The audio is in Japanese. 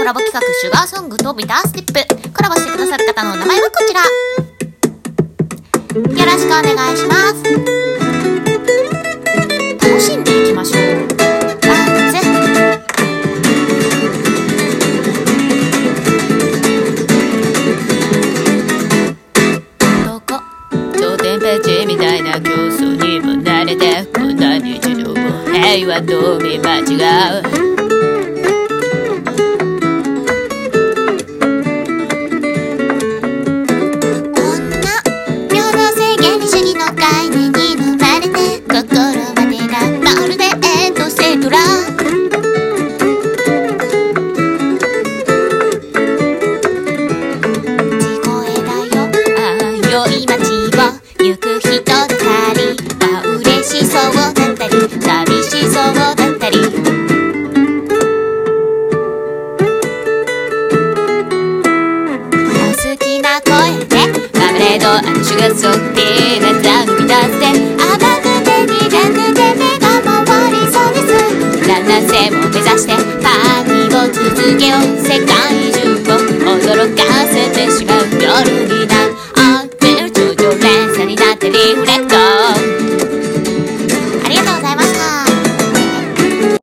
コラボ企画シュガーソングとビターステップ。コラボしてくださる方の名前はこちら。よろしくお願いします。楽しんでいきましょう。 頂点ページみたいな競争にも慣れて、こんな日常を平和と見間違う。あのシュガーソーティー